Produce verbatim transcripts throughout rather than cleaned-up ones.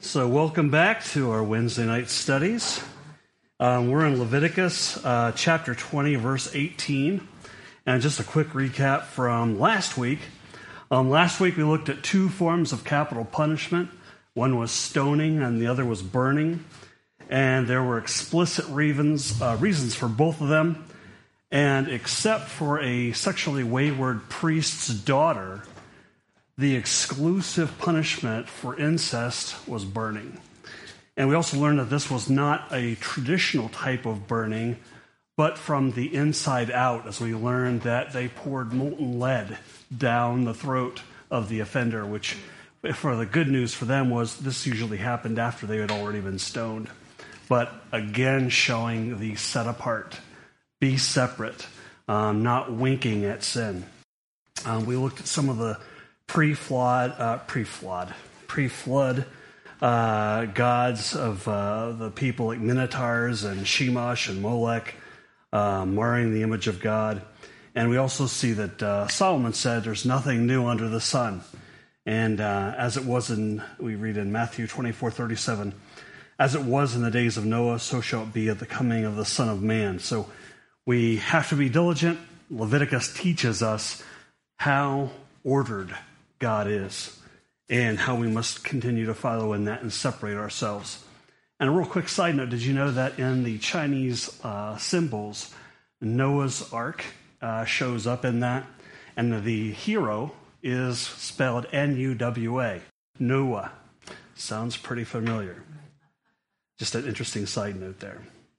So welcome back to our Wednesday night studies. Um, we're in Leviticus uh, chapter twenty, verse eighteen. And just a quick recap from last week. Um, last week we looked at two forms of capital punishment. One was stoning and the other was burning. And there were explicit reasons, uh, reasons for both of them. And except for a sexually wayward priest's daughter, the exclusive punishment for incest was burning. And we also learned that this was not a traditional type of burning, but from the inside out, as we learned that they poured molten lead down the throat of the offender, which, for the good news for them, was this usually happened after they had already been stoned. But again, showing the set apart, be separate, um, not winking at sin. Um, we looked at some of the Pre-flood, uh, pre-flood, pre-flood uh, gods of uh, the people like Minotaurs and Shemash and Molech, uh, marring the image of God. And we also see that uh, Solomon said there's nothing new under the sun. And uh, as it was in, we read in Matthew twenty-four thirty-seven, as it was in the days of Noah, so shall it be at the coming of the Son of Man. So we have to be diligent. Leviticus teaches us how ordered God is, and how we must continue to follow in that and separate ourselves. And a real quick side note, did you know that in the Chinese uh, symbols, Noah's Ark uh, shows up in that, and the hero is spelled N U W A, Noah. Sounds pretty familiar. Just an interesting side note there.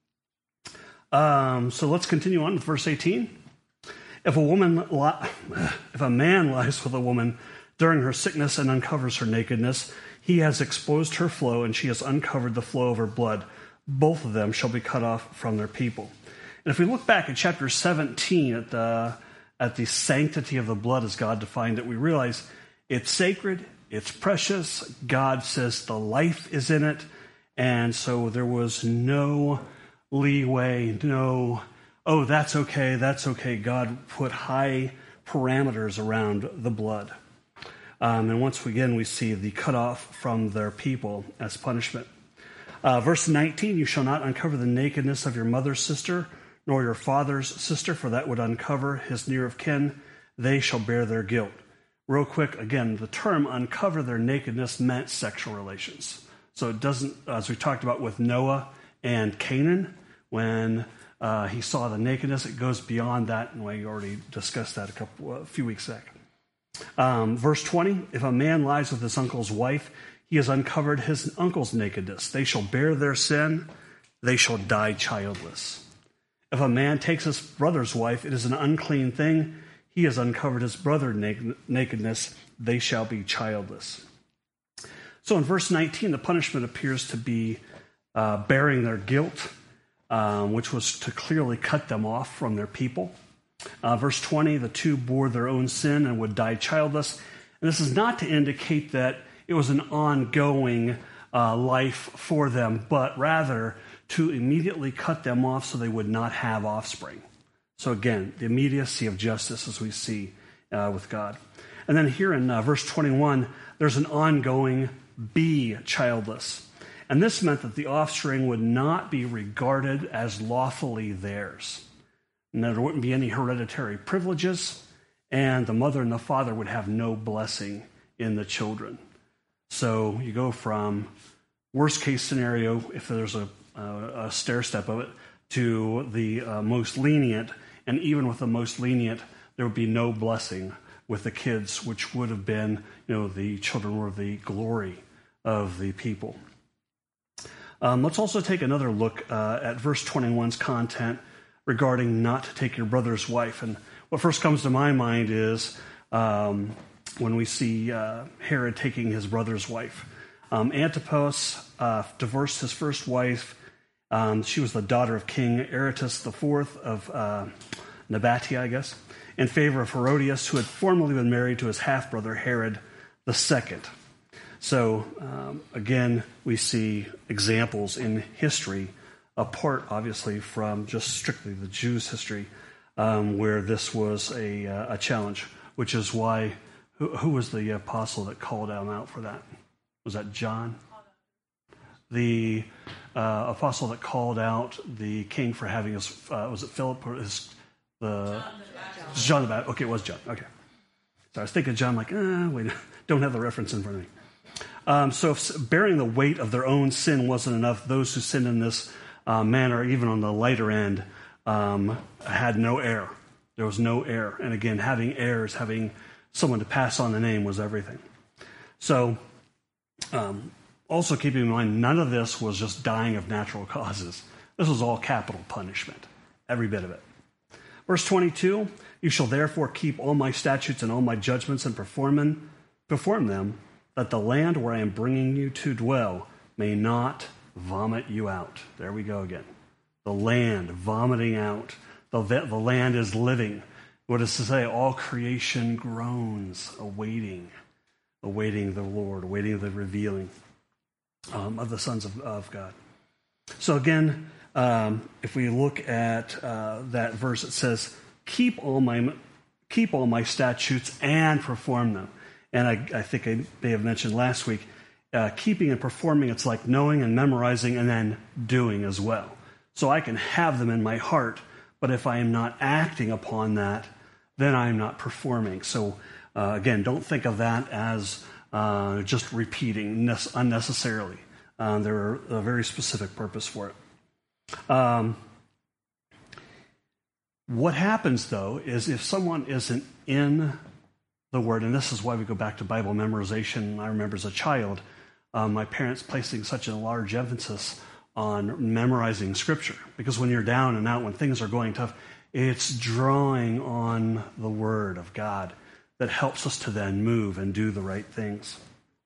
Um, so let's continue on with verse eighteen. If a woman, li- if a man lies with a woman during her sickness and uncovers her nakedness, he has exposed her flow, and she has uncovered the flow of her blood. Both of them shall be cut off from their people. And if we look back at chapter seventeen, at the at the sanctity of the blood as God defined it, we realize it's sacred, it's precious. God says the life is in it, and so there was no leeway, no, oh, that's okay, that's okay. God put high parameters around the blood. Um, and once again, we see the cutoff from their people as punishment. Uh, verse nineteen, you shall not uncover the nakedness of your mother's sister, nor your father's sister, for that would uncover his near of kin. They shall bear their guilt. Real quick, again, the term uncover their nakedness meant sexual relations. So it doesn't, as we talked about with Noah and Canaan, when uh, he saw the nakedness, it goes beyond that, and we already discussed that a couple, a few weeks back. Um, verse twenty, if a man lies with his uncle's wife, he has uncovered his uncle's nakedness. They shall bear their sin. They shall die childless. If a man takes his brother's wife, it is an unclean thing. He has uncovered his brother's nakedness. They shall be childless. So in verse nineteen, the punishment appears to be uh, bearing their guilt, um, which was to clearly cut them off from their people. Uh, verse twenty, the two bore their own sin and would die childless. And this is not to indicate that it was an ongoing uh, life for them, but rather to immediately cut them off so they would not have offspring. So again, the immediacy of justice as we see uh, with God. And then here in uh, verse twenty-one, there's an ongoing be childless. And this meant that the offspring would not be regarded as lawfully theirs. And there wouldn't be any hereditary privileges, and the mother and the father would have no blessing in the children. So you go from worst case scenario, if there's a, a, a stair step of it, to the uh, most lenient, and even with the most lenient, there would be no blessing with the kids, which would have been, you know, the children were the glory of the people. Um, let's also take another look uh, at verse twenty-one's content regarding not to take your brother's wife. And what first comes to my mind is um, when we see uh, Herod taking his brother's wife. Um, Antipas uh, divorced his first wife. Um, she was the daughter of King Aretas the Fourth of uh, Nabatea, I guess, in favor of Herodias, who had formerly been married to his half-brother Herod the Second. So, um, again, we see examples in history apart, obviously, from just strictly the Jews' history, um, where this was a, uh, a challenge, which is why, who, who was the apostle that called them out for that? Was that John? the uh, apostle that called out the king for having his, uh, was it Philip or his, the, John the Baptist. John the Baptist. Okay, it was John. Okay. So I was thinking John, like, eh, wait, don't have the reference in front of me. Um, so if bearing the weight of their own sin wasn't enough, those who sinned in this uh, manner, even on the lighter end, um, had no heir. There was no heir. And again, having heirs, having someone to pass on the name was everything. So um, also keeping in mind, none of this was just dying of natural causes. This was all capital punishment, every bit of it. Verse twenty-two, you shall therefore keep all my statutes and all my judgments and perform, perform them, that the land where I am bringing you to dwell may not vomit you out. There we go again. The land vomiting out. The, the land is living. What is to say? All creation groans, awaiting, awaiting the Lord, awaiting the revealing um, of the sons of, of God. So again, um, if we look at uh, that verse, it says, "Keep all my keep all my statutes and perform them." And I, I think I may have mentioned last week, uh, keeping and performing, it's like knowing and memorizing and then doing as well. So I can have them in my heart, but if I am not acting upon that, then I am not performing. So uh, again, don't think of that as uh, just repeating ne- unnecessarily. Um, there are a very specific purpose for it. Um, what happens, though, is if someone isn't in the Word, and this is why we go back to Bible memorization. I remember as a child, um, my parents placing such a large emphasis on memorizing Scripture, because when you're down and out, when things are going tough, it's drawing on the Word of God that helps us to then move and do the right things.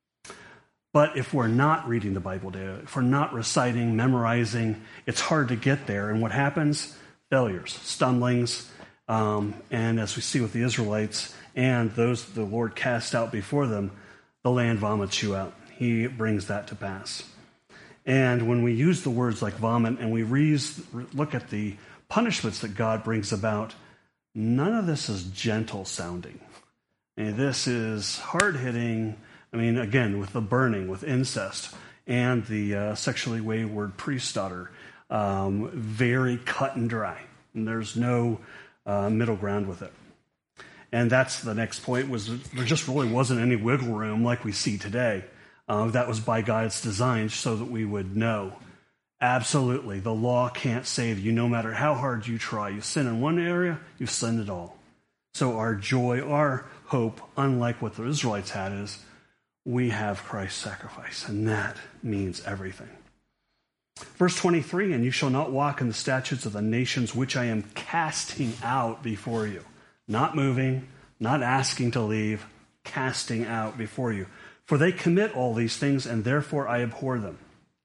But if we're not reading the Bible daily, if we're not reciting, memorizing, it's hard to get there. And what happens? Failures, stumblings, um, and as we see with the Israelites, and those the Lord cast out before them, the land vomits you out. He brings that to pass. And when we use the words like vomit and we re- look at the punishments that God brings about, none of this is gentle sounding. And this is hard-hitting. I mean, again, with the burning, with incest, and the uh, sexually wayward priest daughter, um, very cut and dry. And there's no uh, middle ground with it. And that's the next point, was there just really wasn't any wiggle room like we see today. Uh, that was by God's design so that we would know. Absolutely, the law can't save you no matter how hard you try. You sin in one area, you've sinned it all. So our joy, our hope, unlike what the Israelites had, is we have Christ's sacrifice, and that means everything. Verse twenty-three, and you shall not walk in the statutes of the nations which I am casting out before you. Not moving, not asking to leave, casting out before you. For they commit all these things, and therefore I abhor them.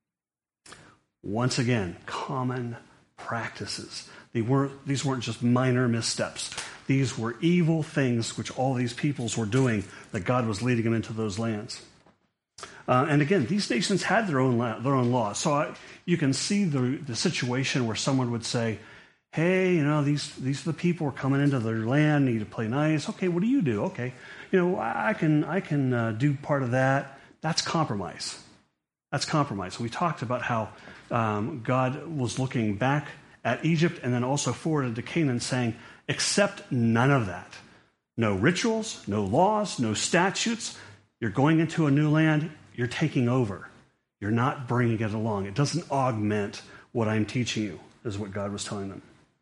Once again, common practices. They weren't, these weren't just minor missteps. These were evil things which all these peoples were doing, that God was leading them into those lands. Uh, and again, these nations had their own la- their own laws. So I, you can see the, the situation where someone would say, hey, you know, these these are the people who are coming into their land, need to play nice. Okay, what do you do? Okay, you know, I can I can uh, do part of that. That's compromise. That's compromise. We talked about how um, God was looking back at Egypt and then also forward to Canaan, saying, accept none of that. No rituals, no laws, no statutes. You're going into a new land. You're taking over. You're not bringing it along. It doesn't augment what I'm teaching you, is what God was telling them.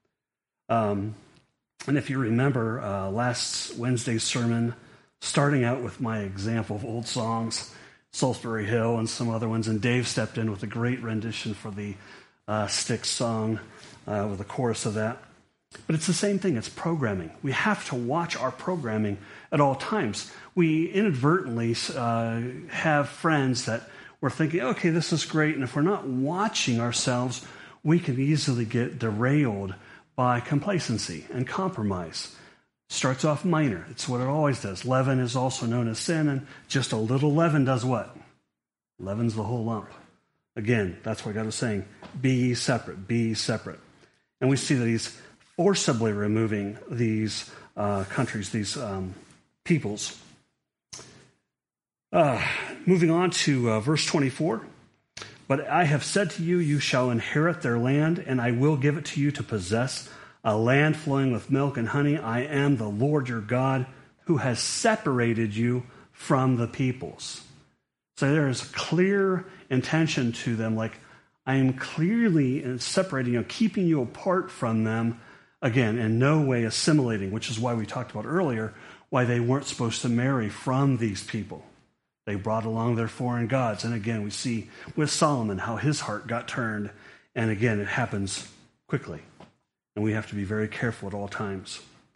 Um, and if you remember uh, last Wednesday's sermon, starting out with my example of old songs, Salisbury Hill and some other ones, and Dave stepped in with a great rendition for the uh, Styx song uh, with a chorus of that. But it's the same thing. It's programming. We have to watch our programming at all times. We inadvertently uh, have friends that we're thinking, okay, this is great. And if we're not watching ourselves, we can easily get derailed by complacency and compromise. Starts off minor. It's what it always does. Leaven is also known as sin, and just a little leaven does what? Leavens the whole lump. Again, that's what God was saying. Be ye separate. Be ye separate. And we see that he's forcibly removing these uh, countries, these um, peoples. Uh, moving on to uh, verse twenty-four. But I have said to you, you shall inherit their land, and I will give it to you to possess, a land flowing with milk and honey. I am the Lord your God, who has separated you from the peoples. So there is clear intention to them, like, I am clearly separating you, keeping you apart from them, again, in no way assimilating, which is why we talked about earlier, why they weren't supposed to marry from these people. They brought along their foreign gods. And again, we see with Solomon how his heart got turned. And again, it happens quickly. And we have to be very careful at all times.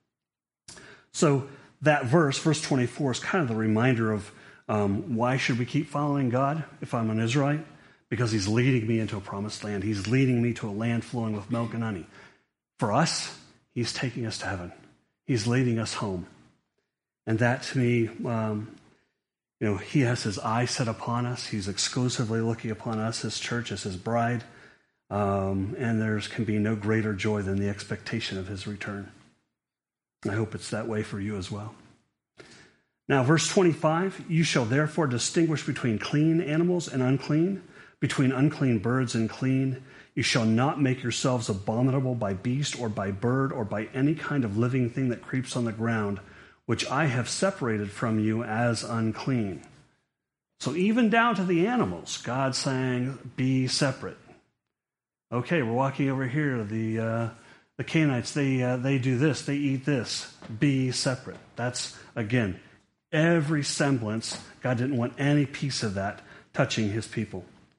So that verse, verse twenty-four, is kind of the reminder of um, why should we keep following God if I'm an Israelite? Because he's leading me into a promised land. He's leading me to a land flowing with milk and honey. For us, he's taking us to heaven. He's leading us home. And that, to me, um, you know, he has his eye set upon us. He's exclusively looking upon us, his church, as his bride. Um, and there can be no greater joy than the expectation of his return. I hope it's that way for you as well. Now, verse twenty-five, you shall therefore distinguish between clean animals and unclean, between unclean birds and clean. You shall not make yourselves abominable by beast or by bird or by any kind of living thing that creeps on the ground, which I have separated from you as unclean. So even down to the animals, God's saying, be separate. Okay, we're walking over here. The uh, the Canaanites, they uh, they do this, they eat this. Be separate. That's, again, every semblance. God didn't want any piece of that touching his people.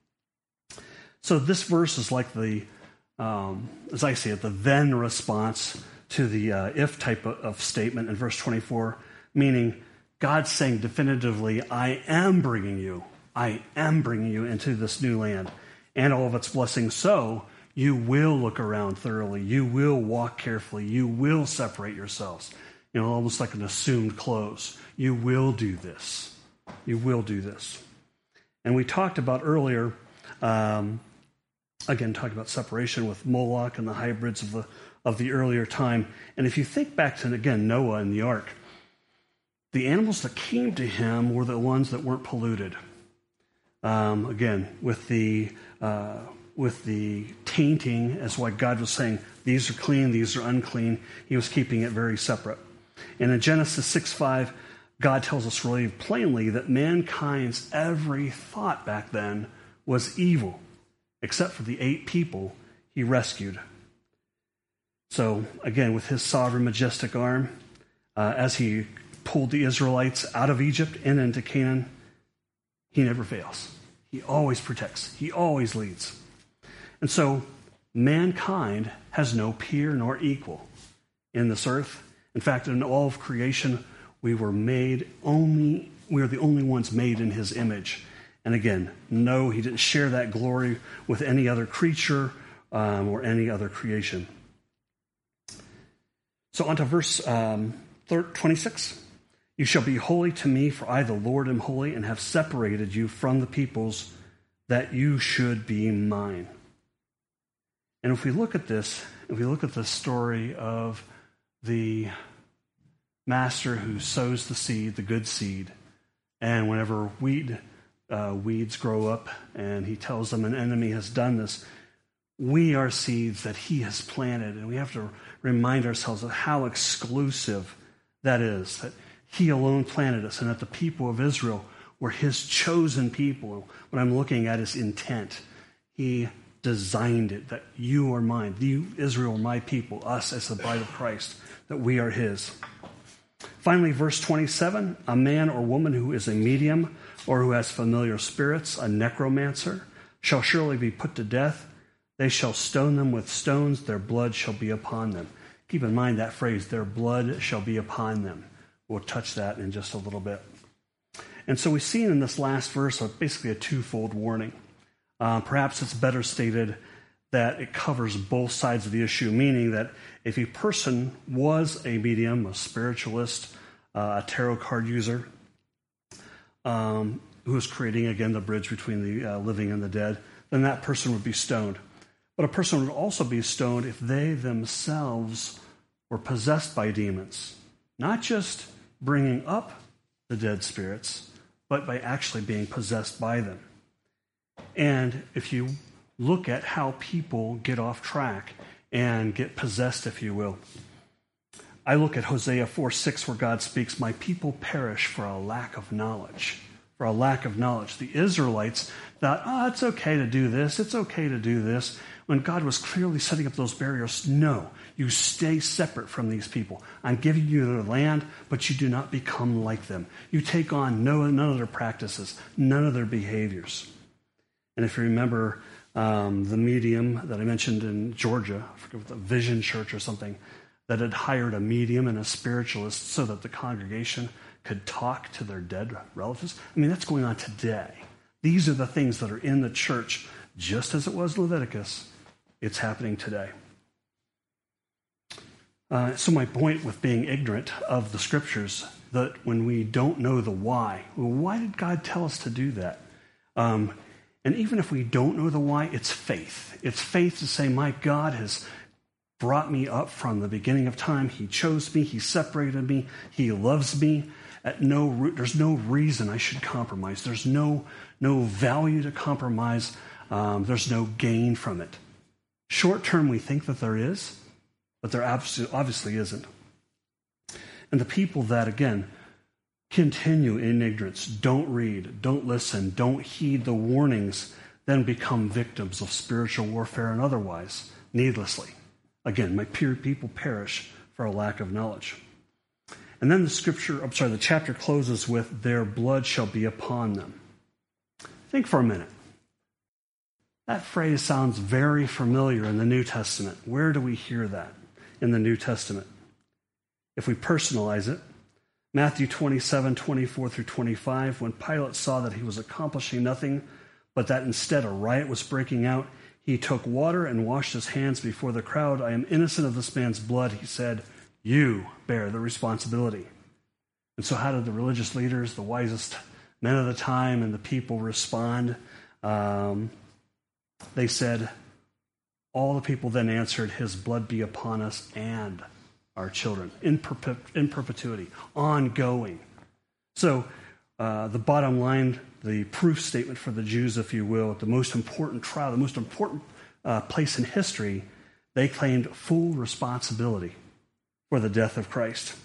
So this verse is like the, um, as I see it, the then response to the uh, if type of, of statement in verse twenty-four, meaning God's saying definitively, I am bringing you, I am bringing you into this new land and all of its blessings. So you will look around thoroughly. You will walk carefully. You will separate yourselves. You know, almost like an assumed close. You will do this. You will do this. And we talked about earlier, um, again, talking about separation with Moloch and the hybrids of the of the earlier time. And if you think back to, again, Noah and the ark, the animals that came to him were the ones that weren't polluted. Um, again, with the uh, with the tainting, as what God was saying, these are clean, these are unclean. He was keeping it very separate. And in Genesis six five, God tells us really plainly that mankind's every thought back then was evil, except for the eight people he rescued. So, again, with his sovereign, majestic arm, uh, as he pulled the Israelites out of Egypt and into Canaan, he never fails. He always protects. He always leads. And so, mankind has no peer nor equal in this earth. In fact, in all of creation, we were made only, we are the only ones made in his image. And again, no, he didn't share that glory with any other creature um, or any other creation. So on to verse um, twenty-six. You shall be holy to me, for I, the Lord, am holy, and have separated you from the peoples, that you should be mine. And if we look at this, if we look at the story of the master who sows the seed, the good seed, and whenever weed uh, weeds grow up, and he tells them an enemy has done this, we are seeds that he has planted, and we have to remind ourselves of how exclusive that is, that he alone planted us, and that the people of Israel were his chosen people. What I'm looking at is intent. He designed it, that you are mine, you, Israel, are my people, us as the bride of Christ, that we are his. Finally, verse twenty-seven, a man or woman who is a medium or who has familiar spirits, a necromancer, shall surely be put to death. They shall stone them with stones, their blood shall be upon them. Keep in mind that phrase, their blood shall be upon them. We'll touch that in just a little bit. And so we see in this last verse basically a twofold warning. Uh, perhaps it's better stated that it covers both sides of the issue, meaning that if a person was a medium, a spiritualist, uh, a tarot card user, um, who was creating, again, the bridge between the uh, living and the dead, then that person would be stoned. But a person would also be stoned if they themselves were possessed by demons, not just bringing up the dead spirits, but by actually being possessed by them. And if you look at how people get off track and get possessed, if you will, I look at Hosea four six where God speaks, my people perish for a lack of knowledge. For a lack of knowledge. The Israelites thought, oh, it's okay to do this. It's okay to do this. When God was clearly setting up those barriers, no, you stay separate from these people. I'm giving you their land, but you do not become like them. You take on no, none of their practices, none of their behaviors. And if you remember um, the medium that I mentioned in Georgia, I forget what the Vision Church or something, that had hired a medium and a spiritualist so that the congregation could talk to their dead relatives. I mean, that's going on today. These are the things that are in the church, just as it was Leviticus. It's happening today. Uh, so my point with being ignorant of the scriptures, that when we don't know the why, well, why did God tell us to do that? Um, and even if we don't know the why, it's faith. It's faith to say, my God has brought me up from the beginning of time. He chose me. He separated me. He loves me. At no, there's no reason I should compromise. There's no, no value to compromise. Um, there's no gain from it. Short term, we think that there is, but there obviously isn't. And the people that, again, continue in ignorance, don't read, don't listen, don't heed the warnings, then become victims of spiritual warfare and otherwise, needlessly. Again, my peer people perish for a lack of knowledge. And then the scripture, I'm sorry, the chapter closes with, their blood shall be upon them. Think for a minute. That phrase sounds very familiar in the New Testament. Where do we hear that in the New Testament? If we personalize it, Matthew twenty-seven, twenty-four through twenty-five, when Pilate saw that he was accomplishing nothing, but that instead a riot was breaking out, he took water and washed his hands before the crowd. I am innocent of this man's blood, he said. You bear the responsibility. And so how did the religious leaders, the wisest men of the time, and the people respond? Um, they said, all the people then answered, his blood be upon us and our children, in, perpe- in perpetuity, ongoing. So uh, the bottom line, the proof statement for the Jews, if you will, at the most important trial, the most important uh, place in history, they claimed full responsibility for the death of Christ.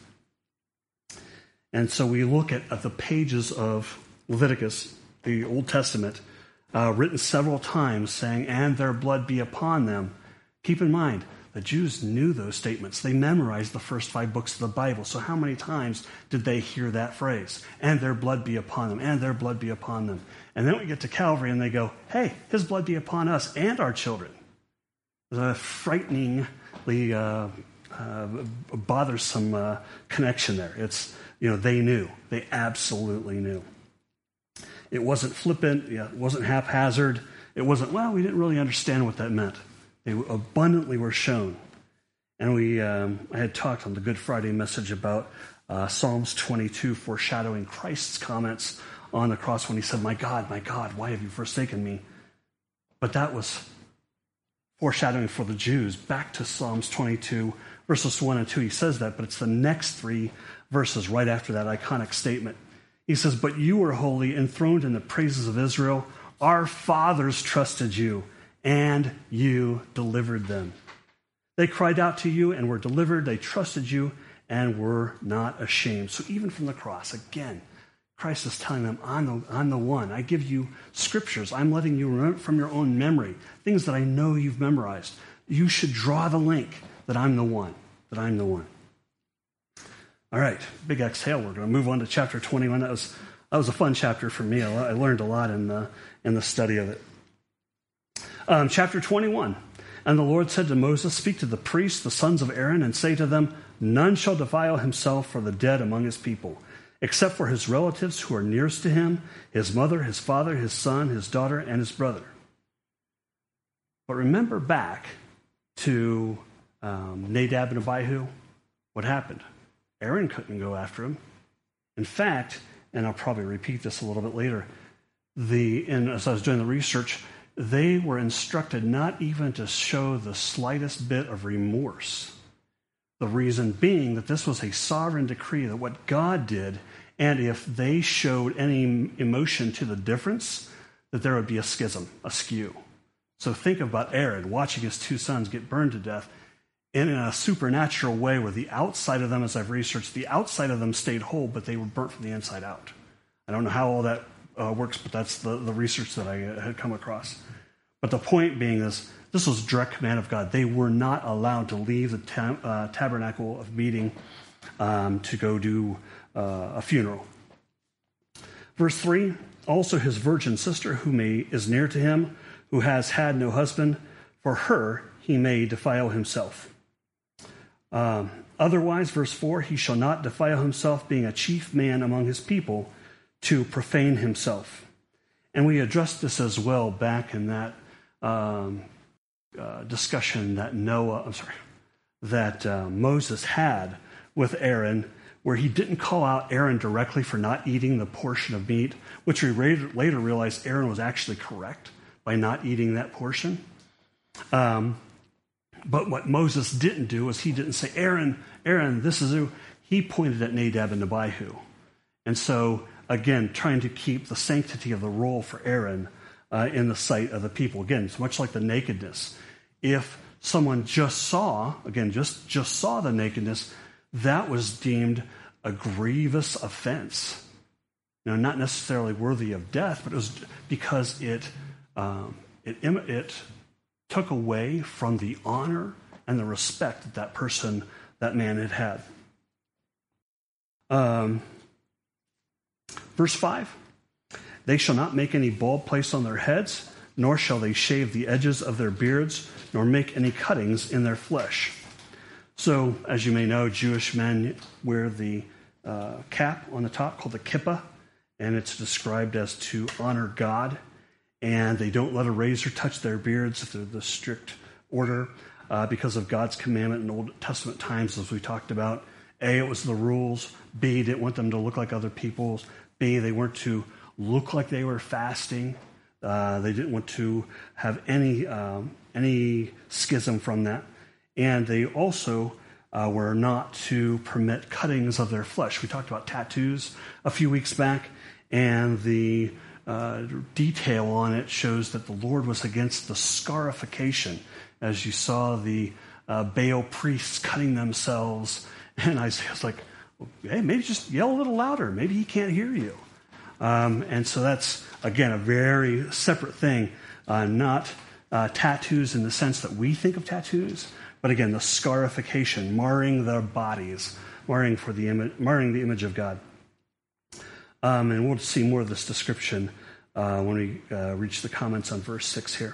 And so we look at, at the pages of Leviticus, the Old Testament, uh, written several times saying, and their blood be upon them. Keep in mind, the Jews knew those statements. They memorized the first five books of the Bible. So how many times did they hear that phrase? And their blood be upon them, and their blood be upon them. And then we get to Calvary and they go, hey, his blood be upon us and our children. There's a frighteningly uh, uh, bothersome uh, connection there. It's, you know, they knew. They absolutely knew. It wasn't flippant. Yeah, it wasn't haphazard. It wasn't, well, we didn't really understand what that meant. They abundantly were shown. And we, um, I had talked on the Good Friday message about uh, Psalms twenty-two foreshadowing Christ's comments on the cross when he said, my God, my God, why have you forsaken me? But that was foreshadowing for the Jews. Back to Psalms twenty-two, verses one and two. He says that, but it's the next three verses right after that iconic statement. He says, but you were holy, enthroned in the praises of Israel. Our fathers trusted you, and you delivered them. They cried out to you and were delivered. They trusted you and were not ashamed. So even from the cross, again, Christ is telling them, I'm the, I'm the one. I give you scriptures. I'm letting you remember from your own memory, things that I know you've memorized. You should draw the link that I'm the one, that I'm the one. All right, big exhale. We're going to move on to chapter twenty-one. That was that was a fun chapter for me. I learned a lot in the, in the study of it. Um, chapter twenty-one. And the Lord said to Moses, speak to the priests, the sons of Aaron, and say to them, none shall defile himself for the dead among his people, except for his relatives who are nearest to him, his mother, his father, his son, his daughter, and his brother. But remember back to um, Nadab and Abihu. What happened? Aaron couldn't go after him. In fact, and I'll probably repeat this a little bit later, the and as I was doing the research, they were instructed not even to show the slightest bit of remorse. The reason being that this was a sovereign decree, that what God did, and if they showed any emotion to the difference, that there would be a schism, a skew. So think about Aaron watching his two sons get burned to death in a supernatural way where the outside of them, as I've researched, the outside of them stayed whole, but they were burnt from the inside out. I don't know how all that uh, works, but that's the, the research that I uh, had come across. But the point being is, this was direct command of God. They were not allowed to leave the ta- uh, tabernacle of meeting um, to go do uh, a funeral. Verse three, also his virgin sister, who may, is near to him, who has had no husband, for her he may defile himself. Um, otherwise, verse four, he shall not defile himself, being a chief man among his people, to profane himself. And we addressed this as well back in that um, uh, discussion that Noah, I'm sorry, that uh, Moses had with Aaron, where he didn't call out Aaron directly for not eating the portion of meat, which we later realized Aaron was actually correct by not eating that portion. Um, but what Moses didn't do is he didn't say, Aaron, Aaron, this is who. He pointed at Nadab and Abihu. And so, again, trying to keep the sanctity of the role for Aaron uh, in the sight of the people. Again, it's much like the nakedness. If someone just saw, again, just, just saw the nakedness, that was deemed a grievous offense. You know, not necessarily worthy of death, but it was because it um, it, it took away from the honor and the respect that that person, that man had had. Um, verse five, they shall not make any bald place on their heads, nor shall they shave the edges of their beards, nor make any cuttings in their flesh. So, as you may know, Jewish men wear the uh, cap on the top called the kippah, and it's described as to honor God. And they don't let a razor touch their beards if they're the strict order uh, because of God's commandment in Old Testament times, as we talked about. A, it was the rules. B, didn't want them to look like other people's. B, they weren't to look like they were fasting. Uh, they didn't want to have any um, any schism from that. And they also uh, were not to permit cuttings of their flesh. We talked about tattoos a few weeks back, and the uh, detail on it shows that the Lord was against the scarification, as you saw the uh, Baal priests cutting themselves. And Isaiah was like, hey, maybe just yell a little louder. Maybe he can't hear you. Um, and so that's, again, a very separate thing, uh, not uh, tattoos in the sense that we think of tattoos, but again, the scarification, marring their bodies, marring for the image, marring the image of God. Um, and we'll see more of this description uh, when we uh, reach the comments on verse six here.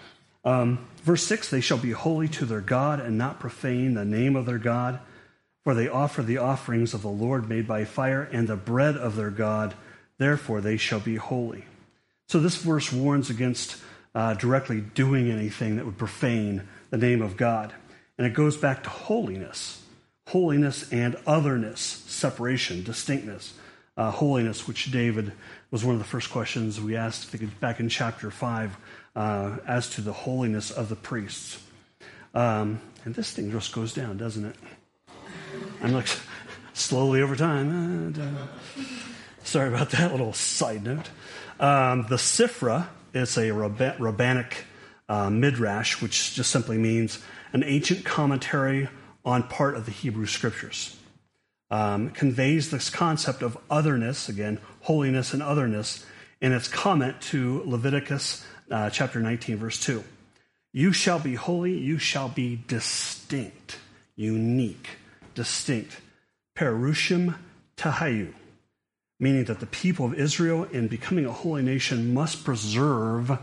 Um, verse six, they shall be holy to their God and not profane the name of their God, for they offer the offerings of the Lord made by fire and the bread of their God, therefore they shall be holy. So this verse warns against uh, directly doing anything that would profane the name of God. And it goes back to holiness, holiness and otherness, separation, distinctness. Uh, holiness, which David was one of the first questions we asked I think, back in chapter five, uh, as to the holiness of the priests. Um, and this thing just goes down, doesn't it? I'm like slowly over time. Uh, sorry about that little side note. Um, the Sifra is a Rabba- rabbinic uh, midrash, which just simply means an ancient commentary on part of the Hebrew Scriptures. Um, conveys this concept of otherness, again, holiness and otherness, in its comment to Leviticus uh, chapter nineteen, verse two. You shall be holy, you shall be distinct, unique, distinct. Perushim tahayu, meaning that the people of Israel, in becoming a holy nation, must preserve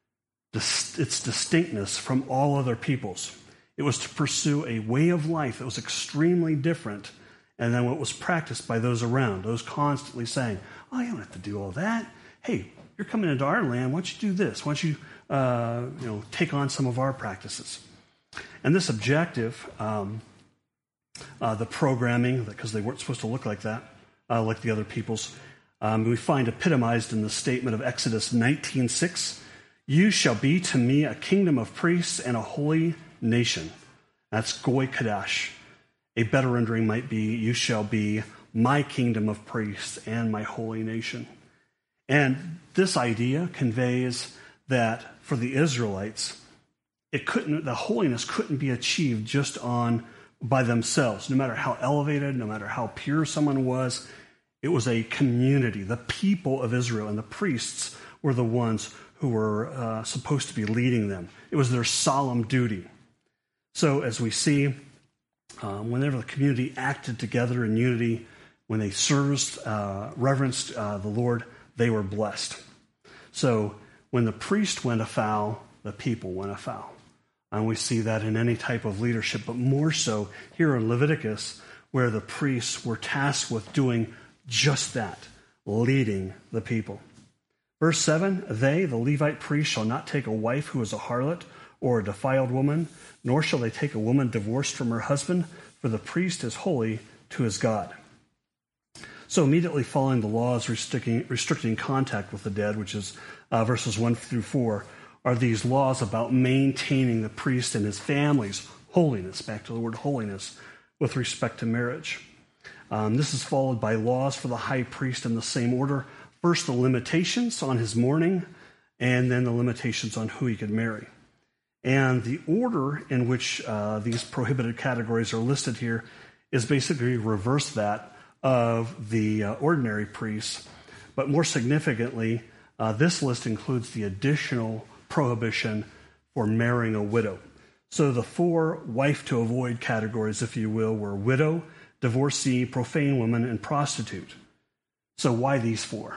dis- its distinctness from all other peoples. It was to pursue a way of life that was extremely different and then what was practiced by those around, those constantly saying, oh, you don't have to do all that. Hey, you're coming into our land. Why don't you do this? Why don't you, uh, you know, take on some of our practices? And this objective, um, uh, the programming, because they weren't supposed to look like that, uh, like the other peoples, um, we find epitomized in the statement of Exodus nineteen six, you shall be to me a kingdom of priests and a holy nation. That's Goy Kadash. A better rendering might be, you shall be my kingdom of priests and my holy nation. And this idea conveys that for the Israelites, it couldn't, the holiness couldn't be achieved just on by themselves. No matter how elevated, no matter how pure someone was, it was a community. The people of Israel and the priests were the ones who were uh, supposed to be leading them. It was their solemn duty. So as we see, um, whenever the community acted together in unity, when they served, uh, reverenced uh, the Lord, they were blessed. So when the priest went afoul, the people went afoul. And we see that in any type of leadership, but more so here in Leviticus, where the priests were tasked with doing just that, leading the people. Verse seven, they, the Levite priests, shall not take a wife who is a harlot or a defiled woman, nor shall they take a woman divorced from her husband, for the priest is holy to his God. So immediately following the laws restricting, restricting contact with the dead, which is uh, verses one through four, are these laws about maintaining the priest and his family's holiness, back to the word holiness, with respect to marriage. Um, this is followed by laws for the high priest in the same order. First, the limitations on his mourning, and then the limitations on who he could marry. And the order in which uh, these prohibited categories are listed here is basically reverse that of the uh, ordinary priests. But more significantly, uh, this list includes the additional prohibition for marrying a widow. So the four wife-to-avoid categories, if you will, were widow, divorcee, profane woman, and prostitute. So why these four?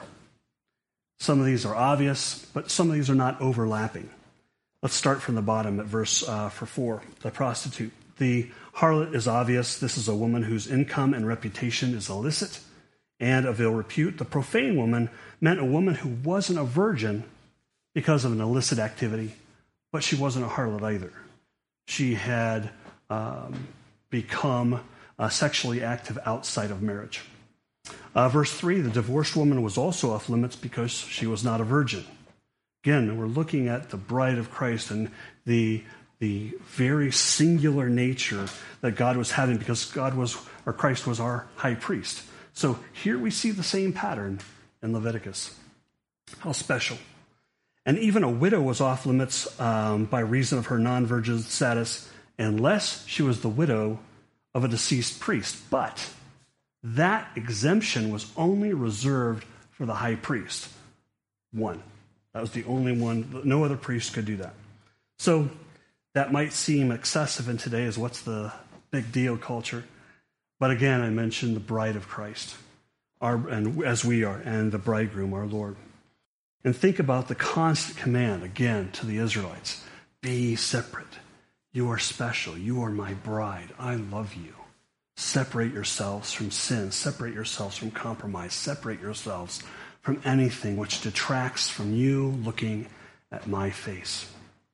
Some of these are obvious, but some of these are not overlapping. Let's start from the bottom at verse uh, for four, the prostitute. The harlot is obvious. This is a woman whose income and reputation is illicit and of ill repute. The profane woman meant a woman who wasn't a virgin because of an illicit activity, but she wasn't a harlot either. She had um, become uh, sexually active outside of marriage. Uh, verse three, the divorced woman was also off limits because she was not a virgin. Again, we're looking at the bride of Christ and the the very singular nature that God was having because God was, or Christ was our high priest. So here we see the same pattern in Leviticus. How special. And even a widow was off limits um, by reason of her non-virgin status unless she was the widow of a deceased priest. But that exemption was only reserved for the high priest. One. That was the only one. No other priest could do that. So that might seem excessive in today's what's the big deal culture. But again, I mentioned the bride of Christ, our, and as we are, and the bridegroom, our Lord. And think about the constant command, again, to the Israelites. Be separate. You are special. You are my bride. I love you. Separate yourselves from sin. Separate yourselves from compromise. Separate yourselves from anything which detracts from you looking at my face.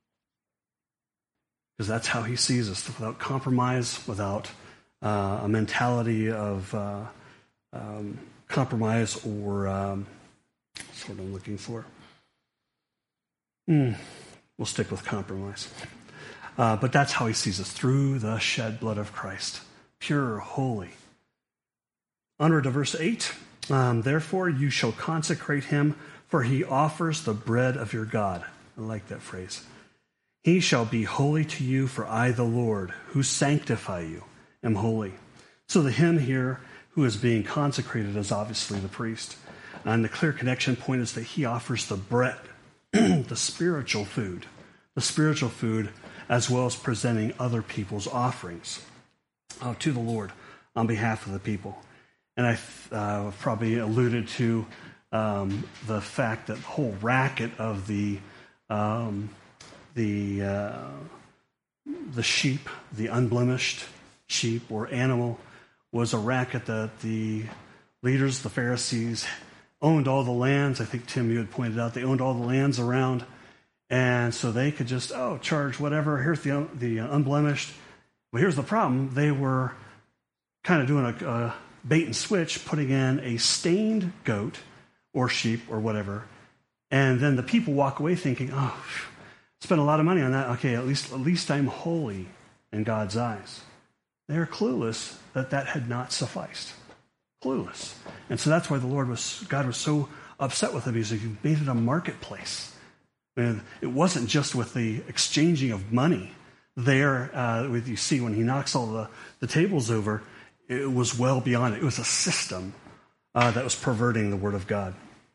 Because that's how he sees us, without compromise, without uh, a mentality of uh, um, compromise or... Um, That's what I'm looking for. Mm, we'll stick with compromise. Uh, but that's how he sees us, through the shed blood of Christ. Pure, holy. Onward to verse eight. Um, Therefore you shall consecrate him, for he offers the bread of your God. I like that phrase. He shall be holy to you, for I, the Lord, who sanctify you, am holy. So the him here who is being consecrated is obviously the priest. And the clear connection point is that he offers the bread, the spiritual food, the spiritual food, as well as presenting other people's offerings uh, to the Lord on behalf of the people. And I've uh, probably alluded to um, the fact that the whole racket of the um, the uh, the sheep, the unblemished sheep or animal, was a racket that the leaders, the Pharisees, owned all the lands. I think, Tim, you had pointed out, they owned all the lands around. And so they could just, oh, charge whatever. Here's the the unblemished. But here's the problem. They were kind of doing a, a bait and switch, putting in a stained goat or sheep or whatever. And then the people walk away thinking, oh, spent a lot of money on that. Okay, at least, at least I'm holy in God's eyes. They're clueless that that had not sufficed. Clueless. And so that's why the Lord was, God was so upset with him because he made it a marketplace. And it wasn't just with the exchanging of money. There, uh, with you see when he knocks all the, the tables over, it was well beyond it. It was a system uh, that was perverting the word of God.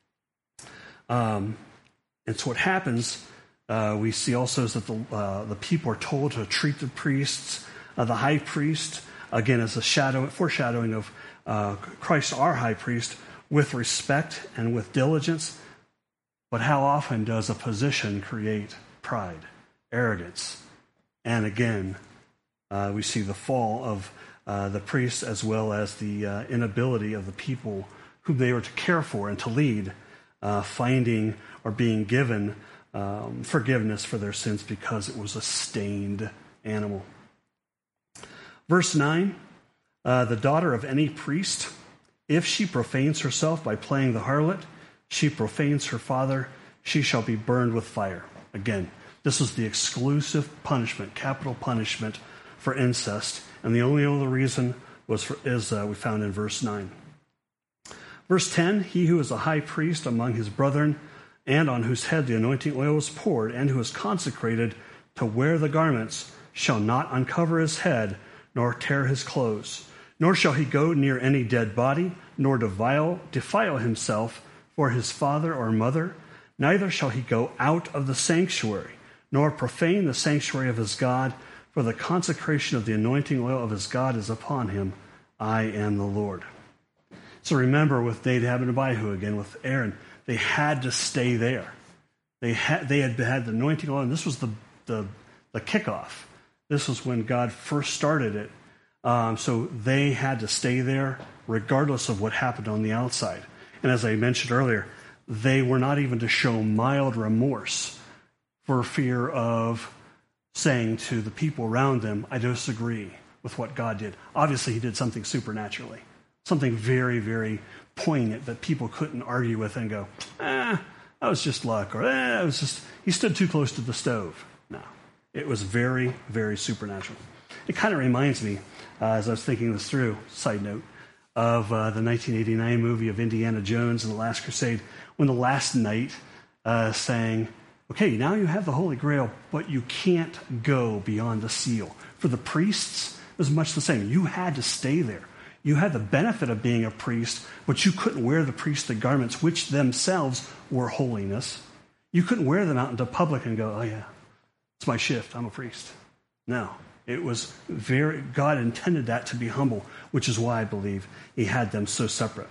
Um, and so what happens, uh, we see also is that the, uh, the people are told to treat the priests, uh, the high priest, again as a shadow, foreshadowing of uh, Christ our high priest, with respect and with diligence. But how often does a position create pride, arrogance? And again, uh, we see the fall of uh, the priests as well as the uh, inability of the people whom they were to care for and to lead, uh, finding or being given um, forgiveness for their sins because it was a stained animal. Verse nine, uh, the daughter of any priest, if she profanes herself by playing the harlot, she profanes her father, she shall be burned with fire. Again, this was the exclusive punishment, capital punishment for incest, and the only other reason was for, is uh, we found in verse nine. Verse ten, he who is a high priest among his brethren, and on whose head the anointing oil is poured, and who is consecrated to wear the garments, shall not uncover his head, nor tear his clothes, nor shall he go near any dead body, nor defile, defile himself for his father or mother, neither shall he go out of the sanctuary, nor profane the sanctuary of his God, for the consecration of the anointing oil of his God is upon him. I am the Lord. So remember with Nadab and Abihu, again with Aaron, they had to stay there. They had they had had the anointing oil, and this was the the, the kickoff. This was when God first started it. Um, so they had to stay there regardless of what happened on the outside. And as I mentioned earlier, they were not even to show mild remorse for fear of saying to the people around them, I disagree with what God did. Obviously, he did something supernaturally, something very, very poignant that people couldn't argue with and go, ah, that was just luck, or eh, it was just, he stood too close to the stove. No, it was very, very supernatural. It kind of reminds me, uh, as I was thinking this through, side note, of uh, the nineteen eighty-nine movie of Indiana Jones and the Last Crusade, when the last knight uh, sang, okay, now you have the Holy Grail, but you can't go beyond the seal. For the priests, it was much the same. You had to stay there. You had the benefit of being a priest, but you couldn't wear the priestly garments, which themselves were holiness. You couldn't wear them out into public and go, oh yeah, it's my shift, I'm a priest. No. It was very, God intended that to be humble, which is why I believe he had them so separate.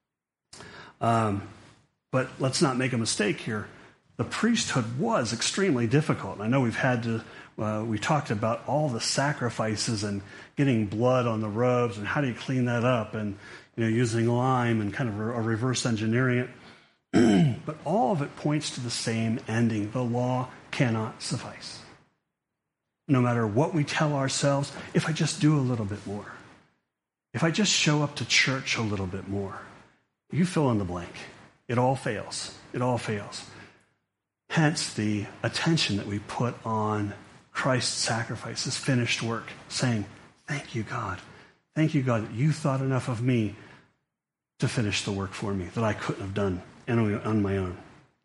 Um, but let's not make a mistake here. The priesthood was extremely difficult. I know we've had to, uh, we talked about all the sacrifices and getting blood on the robes and how do you clean that up and, you know, using lime and kind of a reverse engineering it. But all of it points to the same ending. The law cannot suffice. No matter what we tell ourselves, if I just do a little bit more, if I just show up to church a little bit more, you fill in the blank. It all fails. It all fails. Hence the attention that we put on Christ's sacrifice, his finished work, saying, thank you, God. Thank you, God, that you thought enough of me to finish the work for me that I couldn't have done on my own.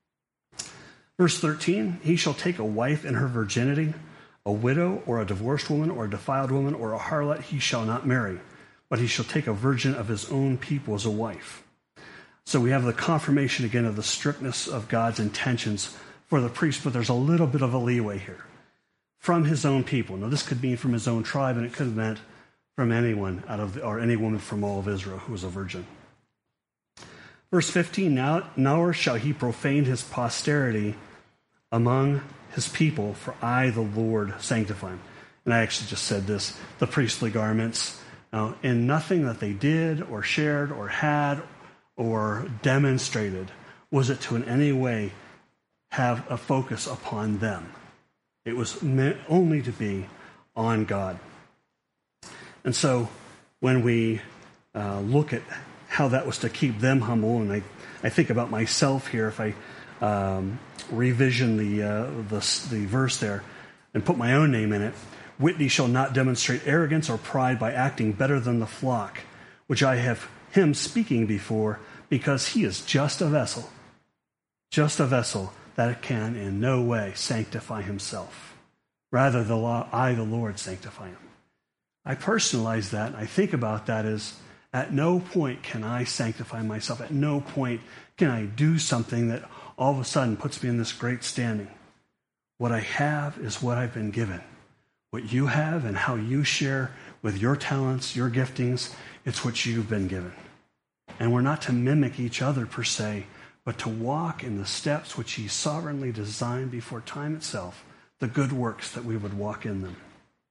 Verse thirteen, he shall take a wife in her virginity, a widow or a divorced woman or a defiled woman or a harlot he shall not marry, but he shall take a virgin of his own people as a wife. So we have the confirmation again of the strictness of God's intentions for the priest, but there's a little bit of a leeway here. From his own people. Now this could mean from his own tribe, and it could have meant from anyone out of the, or any woman from all of Israel who was a virgin. Verse fifteen, now, nor shall he profane his posterity among his people, for I, the Lord, sanctify him. And I actually just said this, the priestly garments. Now, in nothing that they did or shared or had or demonstrated was it to in any way have a focus upon them. It was meant only to be on God. And so when we uh, look at how that was to keep them humble, and I, I think about myself here, if I um, revision the, uh, the the verse there and put my own name in it, Whitney shall not demonstrate arrogance or pride by acting better than the flock, which I have him speaking before, because he is just a vessel, just a vessel that can in no way sanctify himself. Rather, the law, I, the Lord, sanctify him. I personalize that, and I think about that as at no point can I sanctify myself. At no point can I do something that all of a sudden puts me in this great standing. What I have is what I've been given. What you have and how you share with your talents, your giftings, it's what you've been given. And we're not to mimic each other per se, but to walk in the steps which he sovereignly designed before time itself, the good works that we would walk in them.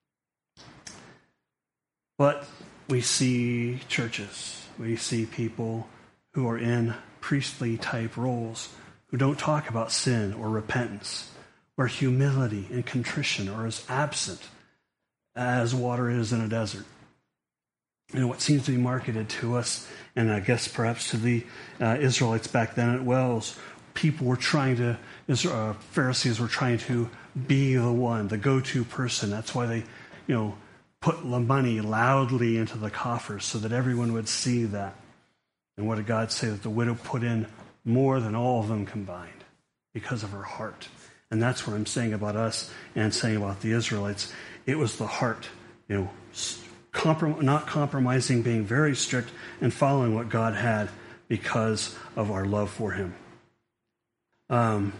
But we see churches, we see people who are in priestly type roles who don't talk about sin or repentance, where humility and contrition are as absent as water is in a desert. And what seems to be marketed to us, and I guess perhaps to the uh, Israelites back then at Wells, people were trying to, uh, Pharisees were trying to be the one, the go-to person. That's why they, you know, put the money loudly into the coffers so that everyone would see that. And what did God say? That the widow put in more than all of them combined because of her heart. And that's what I'm saying about us and saying about the Israelites. It was the heart, you know, comprom- not compromising, being very strict, and following what God had because of our love for him. Um,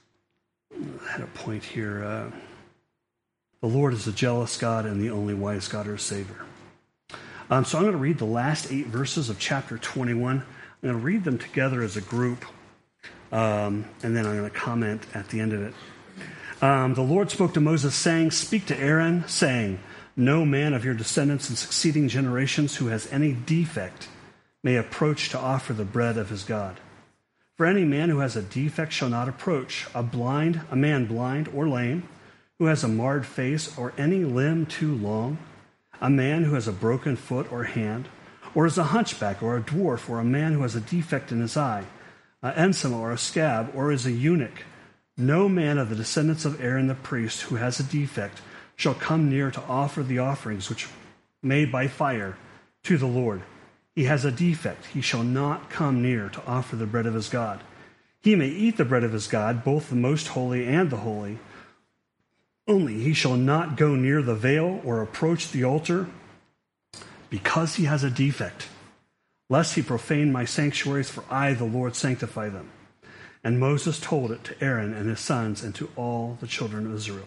I had a point here. Uh, the Lord is a jealous God and the only wise God or Savior. Um, so I'm going to read the last eight verses of chapter twenty-one. I'm going to read them together as a group, um, and then I'm going to comment at the end of it. Um, the Lord spoke to Moses, saying, "Speak to Aaron, saying, no man of your descendants in succeeding generations who has any defect may approach to offer the bread of his God. For any man who has a defect shall not approach, a blind, a man blind or lame, who has a marred face or any limb too long, a man who has a broken foot or hand, or is a hunchback or a dwarf, or a man who has a defect in his eye, an eczema or a scab, or is a eunuch. No man of the descendants of Aaron the priest who has a defect shall come near to offer the offerings which made by fire to the Lord. He has a defect. He shall not come near to offer the bread of his God. He may eat the bread of his God, both the most holy and the holy. Only he shall not go near the veil or approach the altar because he has a defect, lest he profane my sanctuaries, for I, the Lord, sanctify them." And Moses told it to Aaron and his sons and to all the children of Israel.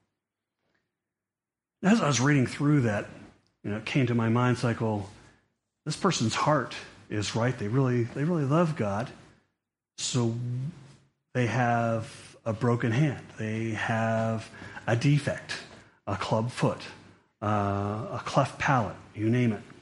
As I was reading through that, you know, it came to my mind, it's like, well, this person's heart is right. They really, they really love God. So they have a broken hand. They have a defect, a club foot, uh, a cleft palate, you name it.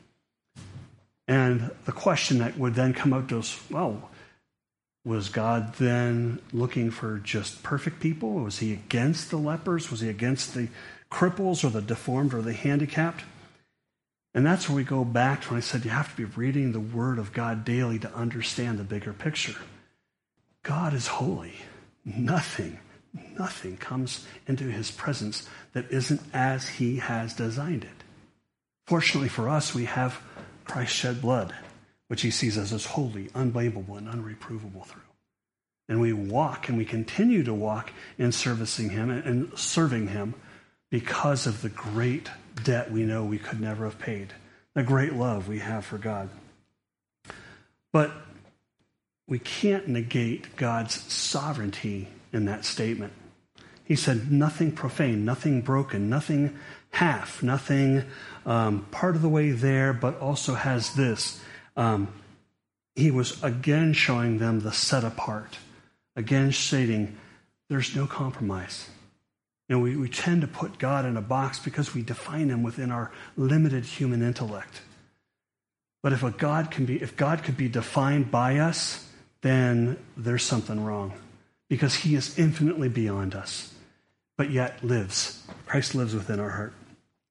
And the question that would then come up to us, well, was God then looking for just perfect people? Was he against the lepers? Was he against the cripples or the deformed or the handicapped? And that's where we go back to when I said you have to be reading the Word of God daily to understand the bigger picture. God is holy. Nothing, nothing comes into his presence that isn't as he has designed it. Fortunately for us, we have Christ's shed blood, which he sees as as holy, unblameable, and unreprovable through. And we walk, and we continue to walk in servicing him and serving him because of the great debt we know we could never have paid, the great love we have for God. But we can't negate God's sovereignty in that statement. He said nothing profane, nothing broken, nothing half, nothing um, part of the way there, but also has this. Um, he was again showing them the set apart, again stating there's no compromise. You know, we, we tend to put God in a box because we define him within our limited human intellect. But if a God can be, if God could be defined by us, then there's something wrong, because he is infinitely beyond us, but yet lives. Christ lives within our heart.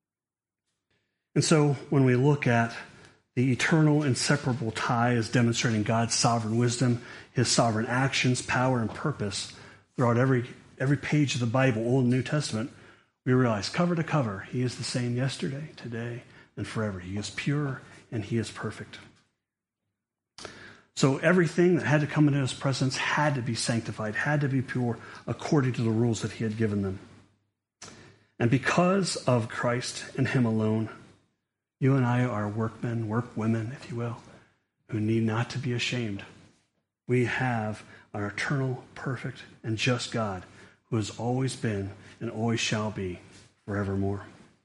And so when we look at the eternal, inseparable tie as demonstrating God's sovereign wisdom, his sovereign actions, power, and purpose throughout every every page of the Bible, Old and New Testament, we realize cover to cover, he is the same yesterday, today, and forever. He is pure and he is perfect. So everything that had to come into his presence had to be sanctified, had to be pure according to the rules that he had given them. And because of Christ and him alone, you and I are workmen, workwomen, if you will, who need not to be ashamed. We have our eternal, perfect, and just God who has always been and always shall be forevermore.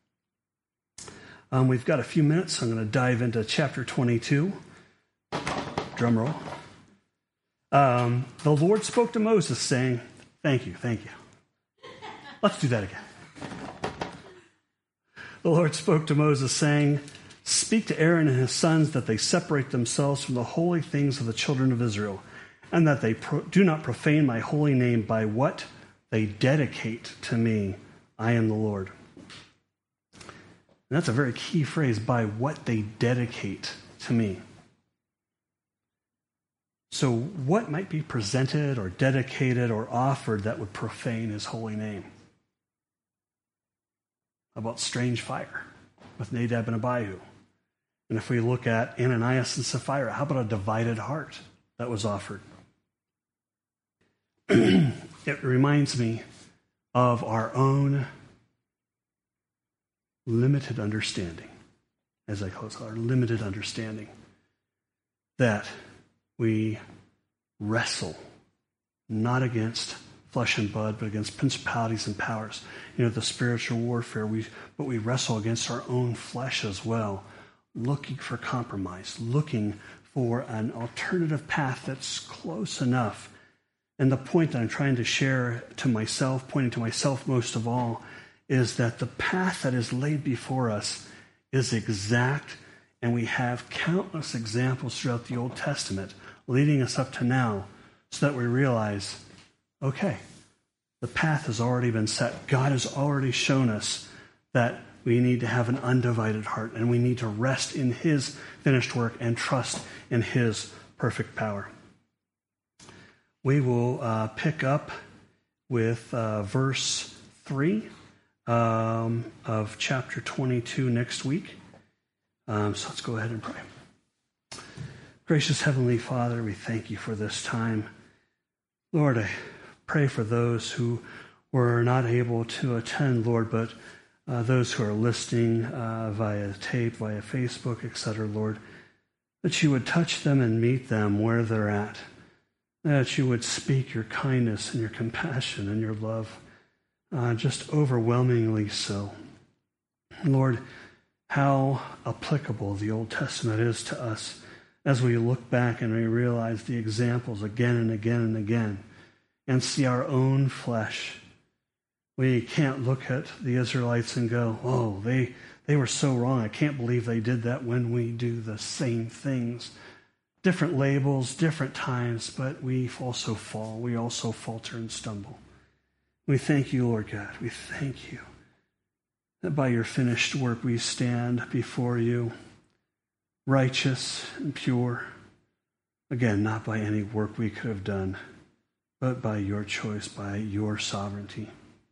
Um, we've got a few minutes. I'm going to dive into chapter twenty-two. Drum roll. Um, the Lord spoke to Moses saying, thank you, thank you. Let's do that again. The Lord spoke to Moses saying, speak to Aaron and his sons that they separate themselves from the holy things of the children of Israel, and that they pro- do not profane my holy name by what they dedicate to me. I am the Lord. And that's a very key phrase, by what they dedicate to me. So what might be presented or dedicated or offered that would profane his holy name? How about strange fire with Nadab and Abihu? And if we look at Ananias and Sapphira, how about a divided heart that was offered? It reminds me of our own limited understanding, as I close, our limited understanding that we wrestle not against flesh and blood, but against principalities and powers. You know, the spiritual warfare, we, but we wrestle against our own flesh as well, looking for compromise, looking for an alternative path that's close enough. And the point that I'm trying to share to myself, pointing to myself most of all, is that the path that is laid before us is exact, and we have countless examples throughout the Old Testament leading us up to now, so that we realize, okay, the path has already been set. God has already shown us that we need to have an undivided heart, and we need to rest in his finished work and trust in his perfect power. We will uh, pick up with uh, verse three um, of chapter twenty-two next week. Um, so let's go ahead and pray. Gracious Heavenly Father, we thank you for this time. Lord, I pray for those who were not able to attend, Lord, but uh, those who are listening uh, via tape, via Facebook, et cetera, Lord, that you would touch them and meet them where they're at, that you would speak your kindness and your compassion and your love, uh, just overwhelmingly so. Lord, how applicable the Old Testament is to us as we look back and we realize the examples again and again and again and see our own flesh. We can't look at the Israelites and go, oh, they, they were so wrong. I can't believe they did that, when we do the same things. Different labels, different times, but we also fall. We also falter and stumble. We thank you, Lord God. We thank you that by your finished work we stand before you, righteous and pure. Again, not by any work we could have done, but by your choice, by your sovereignty.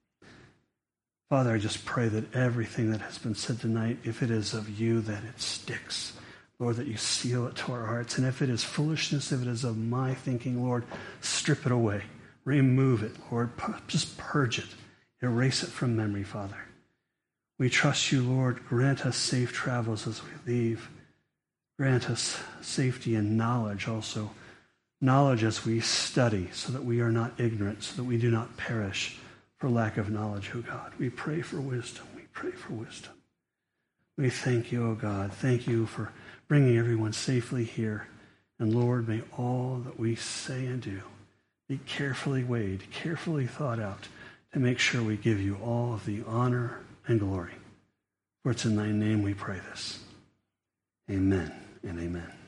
Father, I just pray that everything that has been said tonight, if it is of you, that it sticks. Lord, that you seal it to our hearts. And if it is foolishness, if it is of my thinking, Lord, strip it away. Remove it, Lord. Just purge it. Erase it from memory, Father. We trust you, Lord. Grant us safe travels as we leave. Grant us safety and knowledge also. Knowledge as we study, so that we are not ignorant, so that we do not perish for lack of knowledge, O God. We pray for wisdom. We pray for wisdom. We thank you, O God. Thank you for bringing everyone safely here. And Lord, may all that we say and do be carefully weighed, carefully thought out, to make sure we give you all of the honor and glory. For it's in thy name we pray this. Amen and amen.